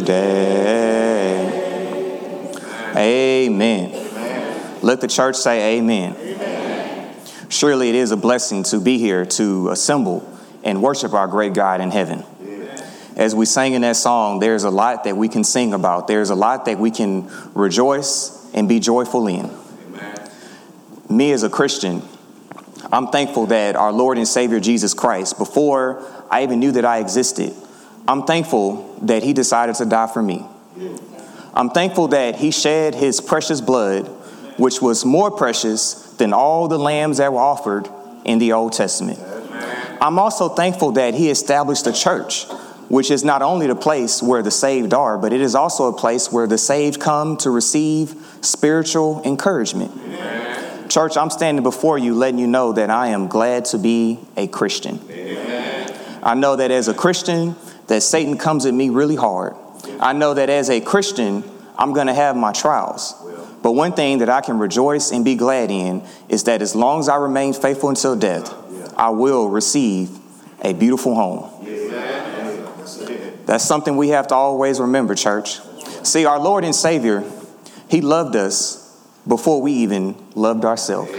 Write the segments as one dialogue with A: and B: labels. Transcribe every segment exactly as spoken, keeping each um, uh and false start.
A: day. Amen. Amen. Let the church say amen. Amen. Surely it is a blessing to be here to assemble and worship our great God in heaven. Amen. As we sang in that song, there's a lot that we can sing about. There's a lot that we can rejoice and be joyful in. Amen. Me as a Christian, I'm thankful that our Lord and Savior Jesus Christ, before I even knew that I existed, I'm thankful that he decided to die for me. I'm thankful that he shed his precious blood, which was more precious than all the lambs that were offered in the Old Testament. I'm also thankful that he established a church, which is not only the place where the saved are, but it is also a place where the saved come to receive spiritual encouragement. Amen. Church, I'm standing before you letting you know that I am glad to be a Christian. Amen. I know that as a Christian, that Satan comes at me really hard. I know that as a Christian, I'm going to have my trials. But one thing that I can rejoice and be glad in is that as long as I remain faithful until death, I will receive a beautiful home. That's something we have to always remember, church. See, our Lord and Savior, he loved us before we even loved ourselves.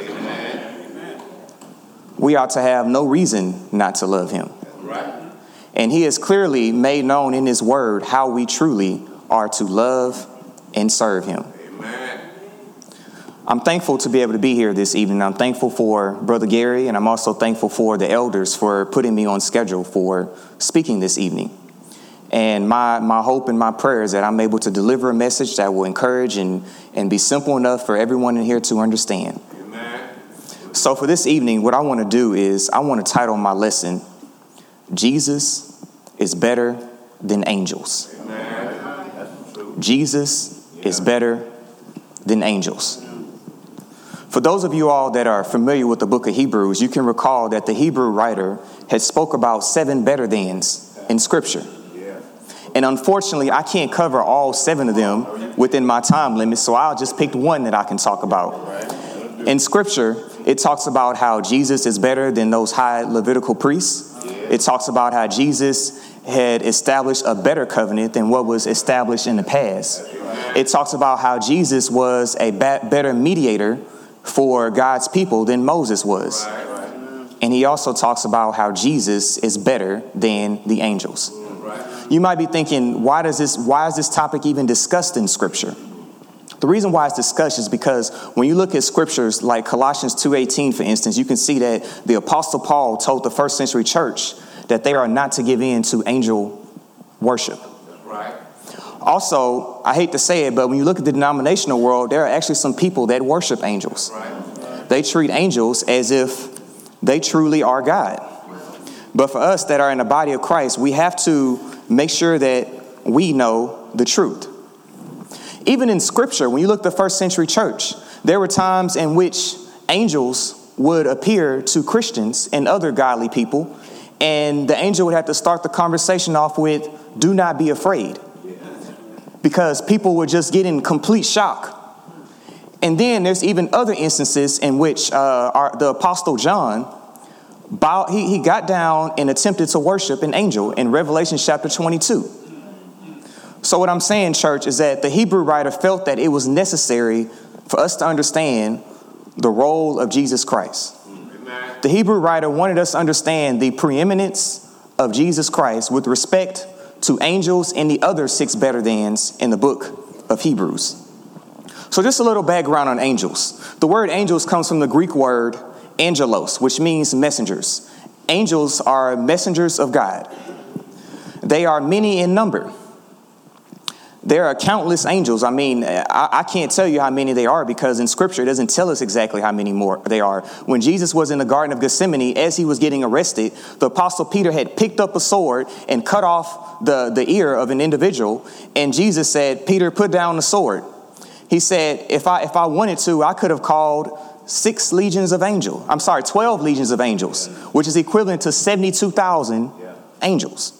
A: We ought to have no reason not to love him. And he has clearly made known in his word how we truly are to love and serve him. Amen. I'm thankful to be able to be here this evening. I'm thankful for Brother Gary, and I'm also thankful for the elders for putting me on schedule for speaking this evening. And my, my hope and my prayer is that I'm able to deliver a message that will encourage and, and be simple enough for everyone in here to understand. Amen. So for this evening, what I want to do is I want to title my lesson, Jesus is better than angels. Amen. Jesus is better than angels. For those of you all that are familiar with the book of Hebrews, you can recall that the Hebrew writer had spoke about seven better thans in Scripture. And unfortunately, I can't cover all seven of them within my time limit, so I'll just pick one that I can talk about. In Scripture, it talks about how Jesus is better than those high Levitical priests. It talks about how Jesus had established a better covenant than what was established in the past. It talks about how Jesus was a ba- better mediator for God's people than Moses was. And he also talks about how Jesus is better than the angels. You might be thinking, why does this, why is this topic even discussed in Scripture? The reason why it's discussed is because when you look at scriptures like Colossians two eighteen, for instance, you can see that the Apostle Paul told the first century church that they are not to give in to angel worship. Right. Also, I hate to say it, but when you look at the denominational world, there are actually some people that worship angels. Right. They treat angels as if they truly are God. But for us that are in the body of Christ, we have to make sure that we know the truth. Even in Scripture, when you look at the first century church, there were times in which angels would appear to Christians and other godly people, and the angel would have to start the conversation off with, "Do not be afraid," because people would just get in complete shock. And then there's even other instances in which uh, our, the Apostle John, bowed, he, he got down and attempted to worship an angel in Revelation chapter twenty-two. So what I'm saying, church, is that the Hebrew writer felt that it was necessary for us to understand the role of Jesus Christ. Amen. The Hebrew writer wanted us to understand the preeminence of Jesus Christ with respect to angels and the other six better thans in the book of Hebrews. So just a little background on angels. The word angels comes from the Greek word angelos, which means messengers. Angels are messengers of God. They are many in number. There are countless angels. I mean, I, I can't tell you how many they are because in Scripture, it doesn't tell us exactly how many more they are. When Jesus was in the Garden of Gethsemane, as he was getting arrested, the Apostle Peter had picked up a sword and cut off the, the ear of an individual. And Jesus said, "Peter, put down the sword." He said, if I if I wanted to, I could have called six legions of angels. I'm sorry, twelve legions of angels, which is equivalent to seventy-two thousand angels.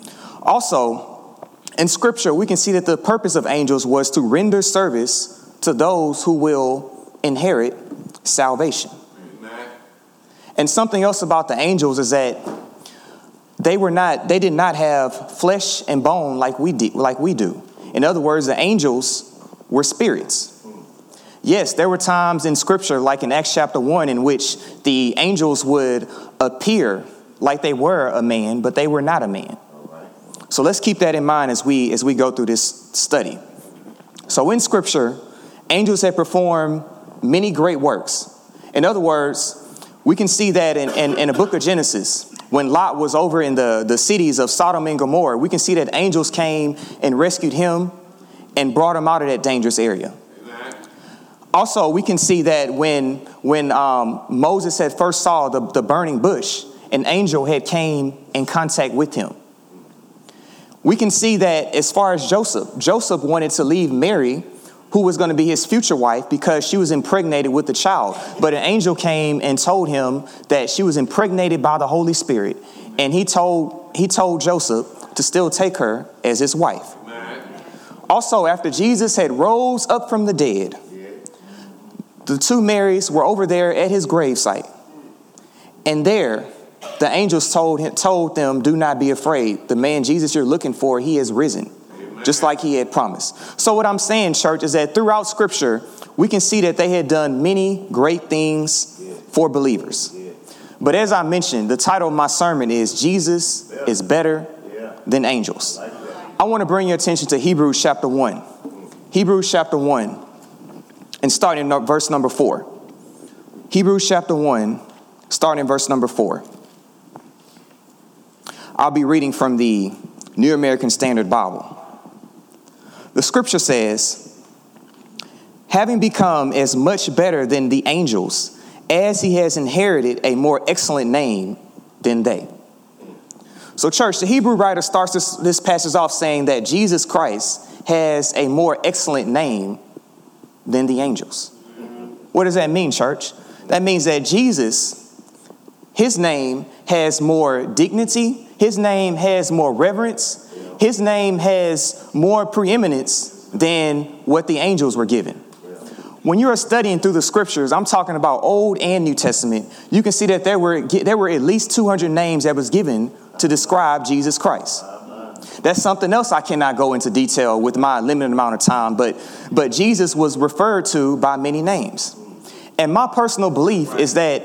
A: Also, in Scripture, we can see that the purpose of angels was to render service to those who will inherit salvation. Amen. And something else about the angels is that they were not, they did not have flesh and bone like we do, like we do. In other words, the angels were spirits. Yes, there were times in scripture, like in Acts chapter one, in which the angels would appear like they were a man, but they were not a man. So let's keep that in mind as we as we go through this study. So in scripture, angels had performed many great works. In other words, we can see that in, in, in the book of Genesis, when Lot was over in the, the cities of Sodom and Gomorrah, we can see that angels came and rescued him and brought him out of that dangerous area. Also, we can see that when when um, Moses had first saw the, the burning bush, an angel had came in contact with him. We can see that as far as Joseph, Joseph wanted to leave Mary, who was going to be his future wife, because she was impregnated with the child. But an angel came and told him that she was impregnated by the Holy Spirit. And he told he told Joseph to still take her as his wife. Also, after Jesus had rose up from the dead, the two Marys were over there at his gravesite. And there, the angels told him, told them, do not be afraid. The man Jesus you're looking for, he has risen, Amen. Just like he had promised. So what I'm saying, church, is that throughout scripture, we can see that they had done many great things yeah. for believers. Yeah. But as I mentioned, the title of my sermon is Jesus yeah. is better yeah. than angels. I, like I want to bring your attention to Hebrews chapter one. Hebrews chapter one. And starting in verse number four. Hebrews chapter one, starting in verse number four. I'll be reading from the New American Standard Bible. The scripture says, having become as much better than the angels, as he has inherited a more excellent name than they. So church, the Hebrew writer starts this, this passage off saying that Jesus Christ has a more excellent name than the angels. What does that mean, church? That means that Jesus, his name has more dignity. His name has more reverence. His name has more preeminence than what the angels were given. When you are studying through the scriptures, I'm talking about Old and New Testament, you can see that there were there were at least two hundred names that was given to describe Jesus Christ. That's something else I cannot go into detail with my limited amount of time, but but Jesus was referred to by many names. And my personal belief is that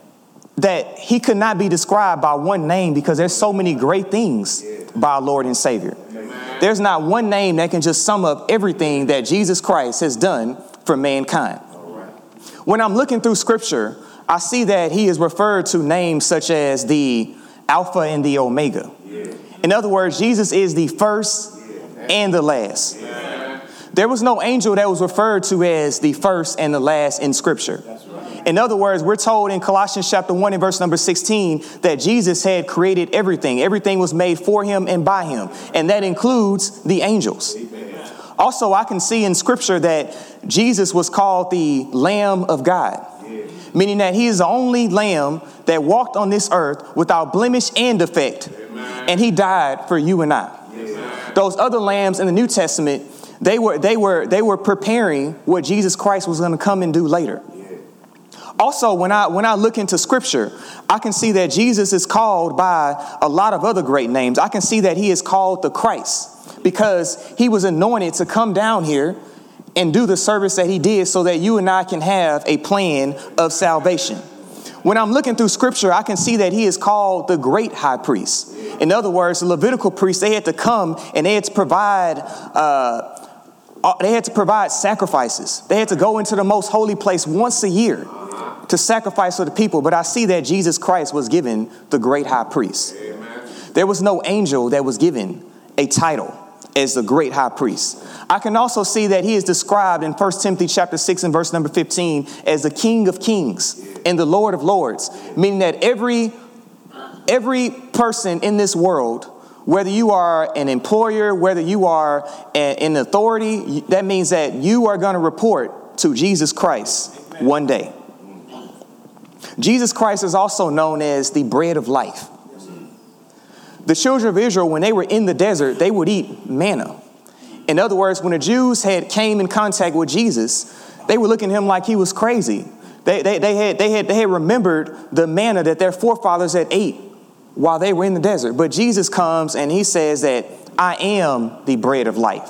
A: that he could not be described by one name because there's so many great things by our Lord and Savior. There's not one name that can just sum up everything that Jesus Christ has done for mankind. When I'm looking through scripture, I see that he is referred to names such as the Alpha and the Omega. In other words, Jesus is the first and the last. There was no angel that was referred to as the first and the last in scripture. In other words, we're told in Colossians chapter one and verse number sixteen that Jesus had created everything. Everything was made for him and by him. And that includes the angels. Also, I can see in scripture that Jesus was called the Lamb of God, meaning that he is the only lamb that walked on this earth without blemish and defect. And he died for you and I. Amen. Those other lambs in the New Testament, they were they were they were preparing what Jesus Christ was going to come and do later. Yeah. Also, when I when I look into scripture, I can see that Jesus is called by a lot of other great names. I can see that he is called the Christ because he was anointed to come down here and do the service that he did so that you and I can have a plan of salvation. When I'm looking through scripture, I can see that he is called the great high priest. In other words, the Levitical priests, they had to come and they had to provide, uh, they had to provide sacrifices. They had to go into the most holy place once a year to sacrifice for the people. But I see that Jesus Christ was given the great high priest. Amen. There was no angel that was given a title as the great high priest. I can also see that he is described in First Timothy chapter six and verse number fifteen as the King of Kings and the Lord of Lords, meaning that every every person in this world, whether you are an employer, whether you are an authority, that means that you are going to report to Jesus Christ one day. Jesus Christ is also known as the bread of life. The children of Israel, when they were in the desert, they would eat manna. In other words, when the Jews had came in contact with Jesus, they were looking at him like he was crazy. They, they, they, had, they, had, they had remembered the manna that their forefathers had ate while they were in the desert. But Jesus comes and he says that I am the bread of life.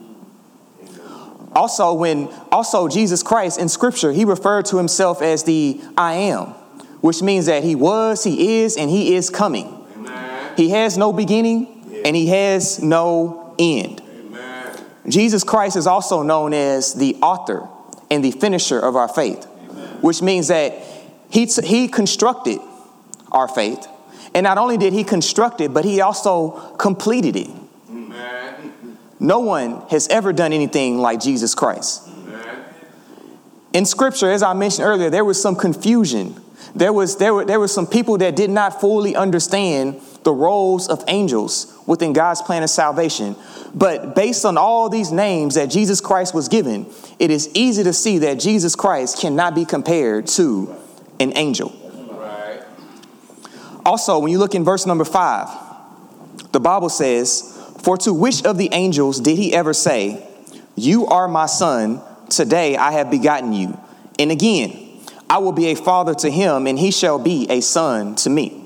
A: Also, when also Jesus Christ in scripture, he referred to himself as the I am, which means that he was, he is, and he is coming. Amen. He has no beginning yeah. and he has no end. Amen. Jesus Christ is also known as the author and the finisher of our faith, Amen. Which means that he, he constructed our faith. And not only did he construct it, but he also completed it. Amen. No one has ever done anything like Jesus Christ. Amen. In scripture, as I mentioned earlier, there was some confusion. There was there were there were some people that did not fully understand the roles of angels within God's plan of salvation. But based on all these names that Jesus Christ was given, it is easy to see that Jesus Christ cannot be compared to an angel. Right. Also, when you look in verse number five, the Bible says, for to which of the angels did he ever say, you are my son, today I have begotten you. And again, I will be a father to him, and he shall be a son to me.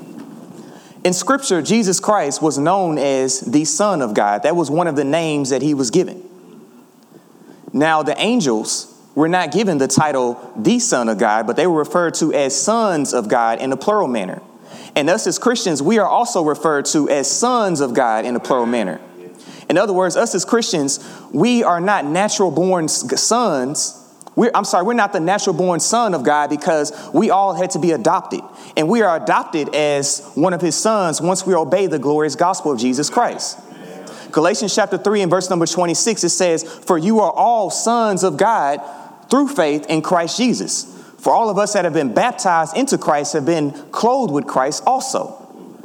A: In scripture, Jesus Christ was known as the Son of God. That was one of the names that he was given. Now, the angels were not given the title, the Son of God, but they were referred to as sons of God in a plural manner. And us as Christians, we are also referred to as sons of God in a plural manner. In other words, us as Christians, we are not natural born sons. We're, I'm sorry, we're not the natural born son of God because we all had to be adopted. And we are adopted as one of his sons once we obey the glorious gospel of Jesus Christ. Galatians chapter three and verse number twenty-six, it says, for you are all sons of God through faith in Christ Jesus. For all of us that have been baptized into Christ have been clothed with Christ also.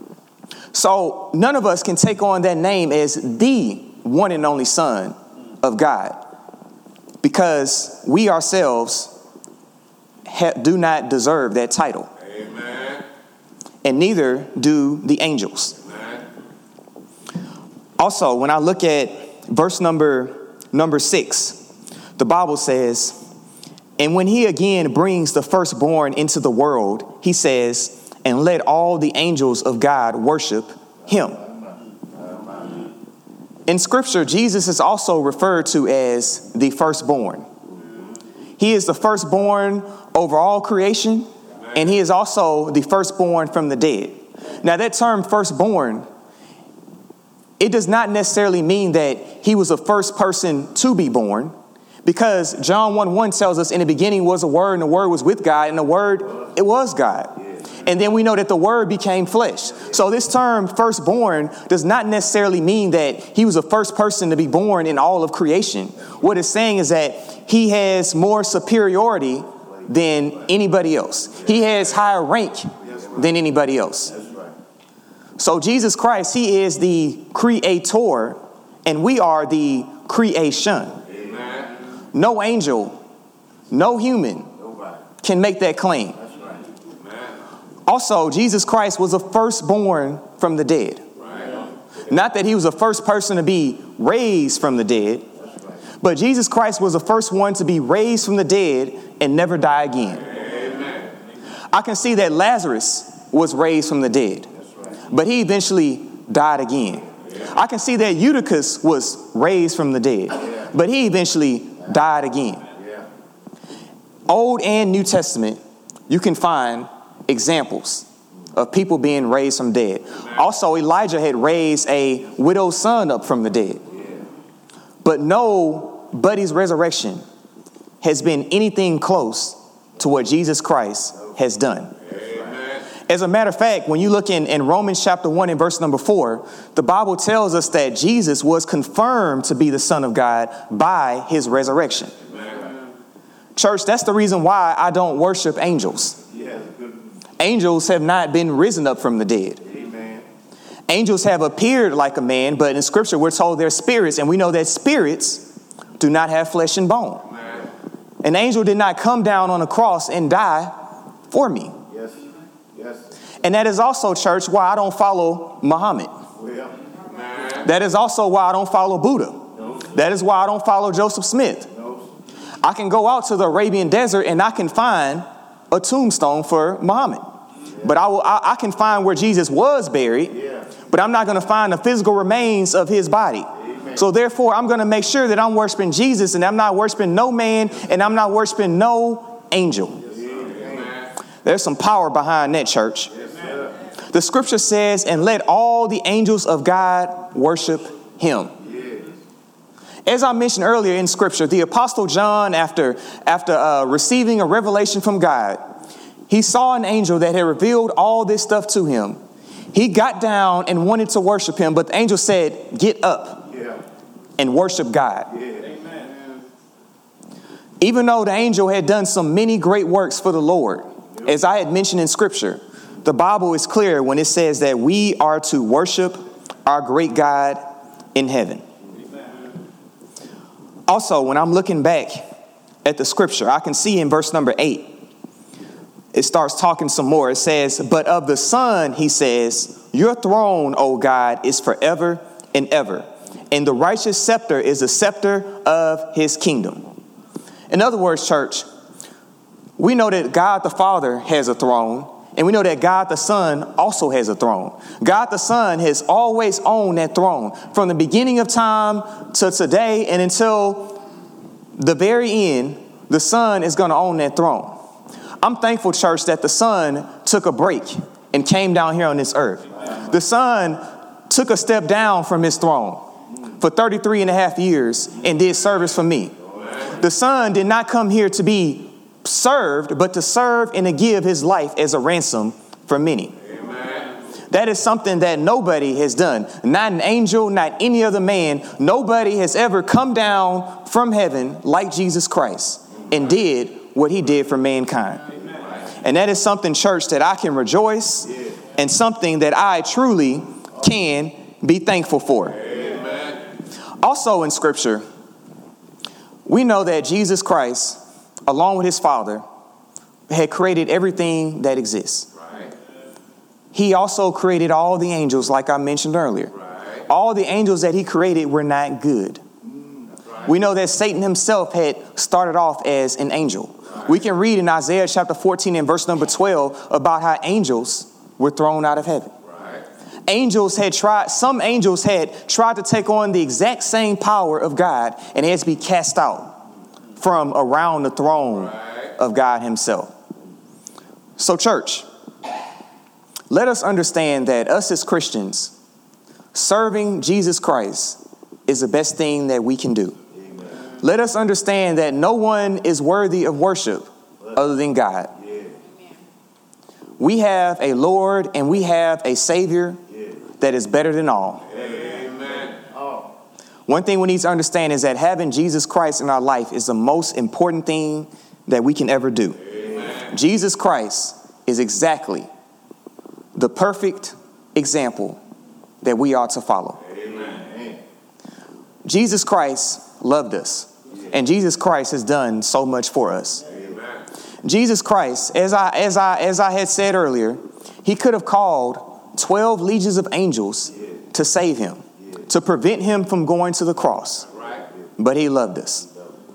A: So none of us can take on that name as the one and only Son of God, because we ourselves ha- do not deserve that title. Amen. And neither do the angels. Amen. Also, when I look at verse number number six, the Bible says, and when he again brings the firstborn into the world, he says, and let all the angels of God worship him. In scripture, Jesus is also referred to as the firstborn. He is the firstborn over all creation, and he is also the firstborn from the dead. Now, that term firstborn, it does not necessarily mean that he was the first person to be born, because John one one tells us in the beginning was a word, and the word was with God, and the word, it was God. And then we know that the word became flesh. So this term firstborn does not necessarily mean that he was the first person to be born in all of creation. What it's saying is that he has more superiority than anybody else. He has higher rank than anybody else. So Jesus Christ, he is the creator, and we are the creation. No angel, no human can make that claim. Also, Jesus Christ was the firstborn from the dead. Right. Not that he was the first person to be raised from the dead, right. But Jesus Christ was the first one to be raised from the dead and never die again. Amen. I can see that Lazarus was raised from the dead, right. But he eventually died again. Yeah. I can see that Eutychus was raised from the dead, yeah. But he eventually died again. Yeah. Old and New Testament, you can find examples of people being raised from dead. Also, Elijah had raised a widow's son up from the dead. But nobody's resurrection has been anything close to what Jesus Christ has done. Amen. As a matter of fact, when you look in, in Romans chapter one and verse number four, the Bible tells us that Jesus was confirmed to be the Son of God by his resurrection. Amen. Church, that's the reason why I don't worship angels. Yeah. Angels have not been risen up from the dead. Amen. Angels have appeared like a man, but in scripture we're told they're spirits, and we know that spirits do not have flesh and bone. Amen. An angel did not come down on a cross and die for me. Yes. Yes. And that is also, church, why I don't follow Muhammad. Yeah. That is also why I don't follow Buddha. No. That is why I don't follow Joseph Smith. No. I can go out to the Arabian desert and I can find a tombstone for Muhammad. But I, will, I, I can find where Jesus was buried, but I'm not going to find the physical remains of his body. So therefore, I'm going to make sure that I'm worshiping Jesus, and I'm not worshiping no man, and I'm not worshiping no angel. There's some power behind that, church. The scripture says, and let all the angels of God worship him. As I mentioned earlier in scripture, the apostle John, after, after uh, receiving a revelation from God, he saw an angel that had revealed all this stuff to him. He got down and wanted to worship him, but the angel said, get up yeah. and worship God. Yeah. Amen. Even though the angel had done some many great works for the Lord, yeah. as I had mentioned in scripture, the Bible is clear when it says that we are to worship our great God in heaven. Amen. Also, when I'm looking back at the scripture, I can see in verse number eight, it starts talking some more. It says, but of the Son, he says, your throne, O God, is forever and ever. And the righteous scepter is the scepter of his kingdom. In other words, church, we know that God the Father has a throne. And we know that God the Son also has a throne. God the Son has always owned that throne from the beginning of time to today and until the very end. The Son is going to own that throne. I'm thankful, church, that the Son took a break and came down here on this earth. The Son took a step down from his throne for thirty-three and a half years and did service for me. The Son did not come here to be served, but to serve and to give his life as a ransom for many. Amen. That is something that nobody has done. Not an angel, not any other man. Nobody has ever come down from heaven like Jesus Christ and did what he did for mankind. Amen. And that is something, church, that I can rejoice yeah. and something that I truly can be thankful for. Amen. Also in scripture, we know that Jesus Christ, along with his Father, had created everything that exists. Right. He also created all the angels, like I mentioned earlier. Right. All the angels that he created were not good. Right. We know that Satan himself had started off as an angel. Right. We can read in Isaiah chapter fourteen and verse number twelve about how angels were thrown out of heaven. Right. Angels had tried, some angels had tried to take on the exact same power of God, and they had to be cast out from around the throne right. of God himself. So, church, let us understand that us as Christians, serving Jesus Christ is the best thing that we can do. Amen. Let us understand that no one is worthy of worship other than God. Yeah. We have a Lord and we have a Savior yeah. that is better than all. Amen. Oh. One thing we need to understand is that having Jesus Christ in our life is the most important thing that we can ever do. Amen. Jesus Christ is exactly the perfect example that we are to follow. Amen. Jesus Christ loved us, and Jesus Christ has done so much for us. Amen. Jesus Christ, as I as I as I had said earlier, he could have called twelve legions of angels yeah. to save him, yeah. to prevent him from going to the cross. Right. But he loved us.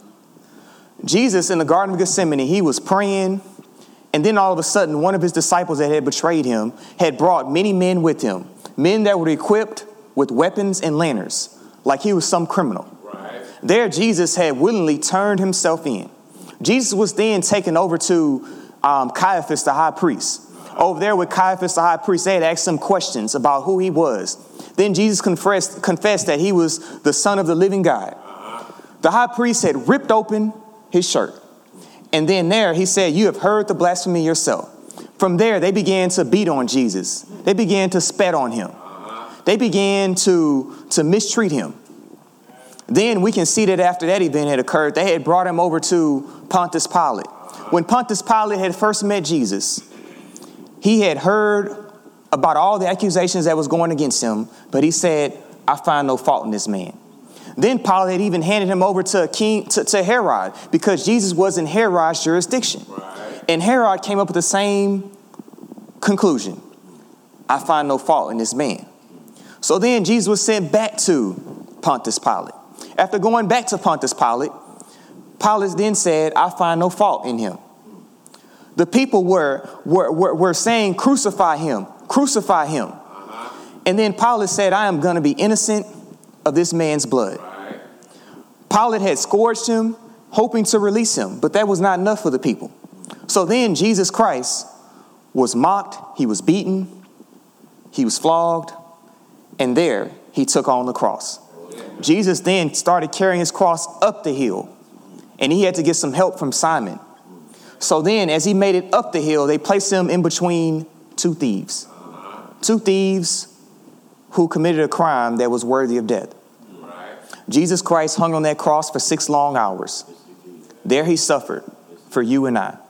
A: Jesus in the Garden of Gethsemane, he was praying, and then all of a sudden, one of his disciples that had betrayed him had brought many men with him, men that were equipped with weapons and lanterns, like he was some criminal. Right. There, Jesus had willingly turned himself in. Jesus was then taken over to um, Caiaphas, the high priest. Over there with Caiaphas, the high priest, they had asked him questions about who he was. Then Jesus confessed, confessed that he was the Son of the living God. The high priest had ripped open his shirt. And then there he said, "You have heard the blasphemy yourself." From there, they began to beat on Jesus. They began to spat on him. They began to, to mistreat him. Then we can see that after that event had occurred, they had brought him over to Pontius Pilate. When Pontius Pilate had first met Jesus, he had heard about all the accusations that was going against him, but he said, "I find no fault in this man." Then Pilate even handed him over to King to, to Herod, because Jesus was in Herod's jurisdiction. Right. And Herod came up with the same conclusion. "I find no fault in this man." So then Jesus was sent back to Pontius Pilate. After going back to Pontius Pilate, Pilate then said, "I find no fault in him." The people were, were, were, were saying, crucify him, crucify him. Uh-huh. And then Pilate said, I am going to be innocent of this man's blood. Right. Pilate had scourged him, hoping to release him, but that was not enough for the people. So then Jesus Christ was mocked, he was beaten, he was flogged, and there he took on the cross. Jesus then started carrying his cross up the hill, and he had to get some help from Simon. So then as he made it up the hill, they placed him in between two thieves, two thieves who committed a crime that was worthy of death. Jesus Christ hung on that cross for six long hours. There he suffered for you and I.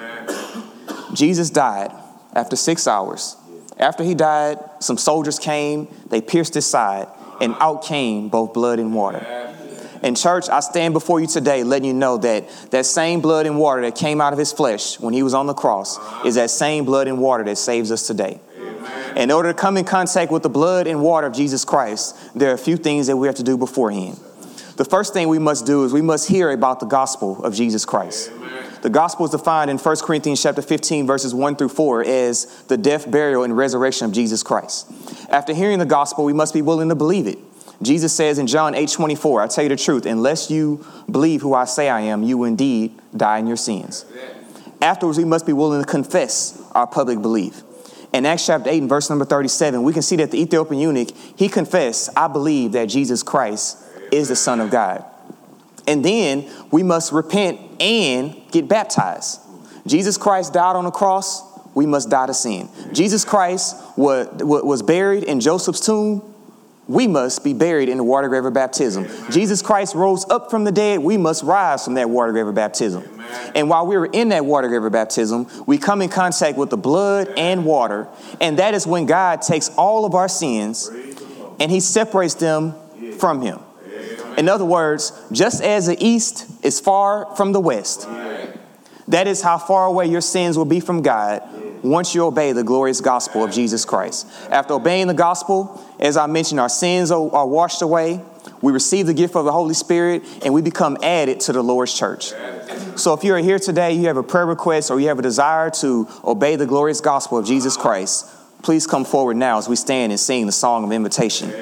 A: Jesus died after six hours. After he died, some soldiers came, they pierced his side, and out came both blood and water. In church, I stand before you today letting you know that that same blood and water that came out of his flesh when he was on the cross is that same blood and water that saves us today. In order to come in contact with the blood and water of Jesus Christ, there are a few things that we have to do beforehand. The first thing we must do is we must hear about the gospel of Jesus Christ. The gospel is defined in First Corinthians chapter fifteen, verses one through four as the death, burial, and resurrection of Jesus Christ. After hearing the gospel, we must be willing to believe it. Jesus says in John eight twenty-four, I tell you the truth, unless you believe who I say I am, you will indeed die in your sins. Afterwards, we must be willing to confess our public belief. In Acts chapter eight and verse number thirty-seven, we can see that the Ethiopian eunuch, he confessed, I believe that Jesus Christ is the Son of God. And then we must repent and get baptized. Jesus Christ died on the cross. We must die to sin. Jesus Christ was, was buried in Joseph's tomb. We must be buried in the water grave of baptism. Jesus Christ rose up from the dead. We must rise from that water grave of baptism. And while we were in that water grave of baptism, we come in contact with the blood and water. And that is when God takes all of our sins and he separates them from him. In other words, just as the east is far from the west, that is how far away your sins will be from God once you obey the glorious gospel of Jesus Christ. After obeying the gospel, as I mentioned, our sins are, are washed away. We receive the gift of the Holy Spirit, and we become added to the Lord's church. So if you're here today, you have a prayer request, or you have a desire to obey the glorious gospel of Jesus Christ, please come forward now as we stand and sing the song of invitation.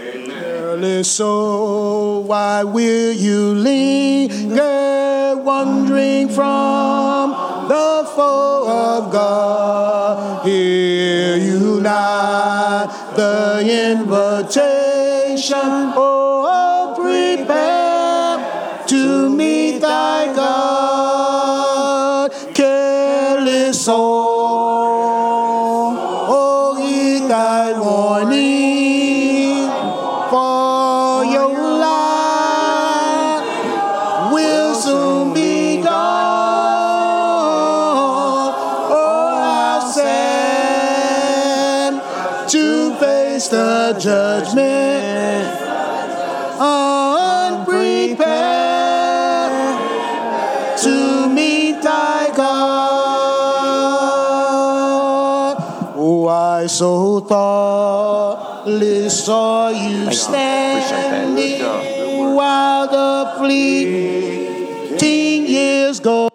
B: So why will you linger, wandering from the foe of God? Hear you not the invitation, oh, prepare to meet thy God. Careless soul, oh, heed thy warning. For your life will soon be gone. Oh, how sad to face the judgment unprepared to meet thy God. Oh, I so thoughtless saw you standing while the fleeting years go.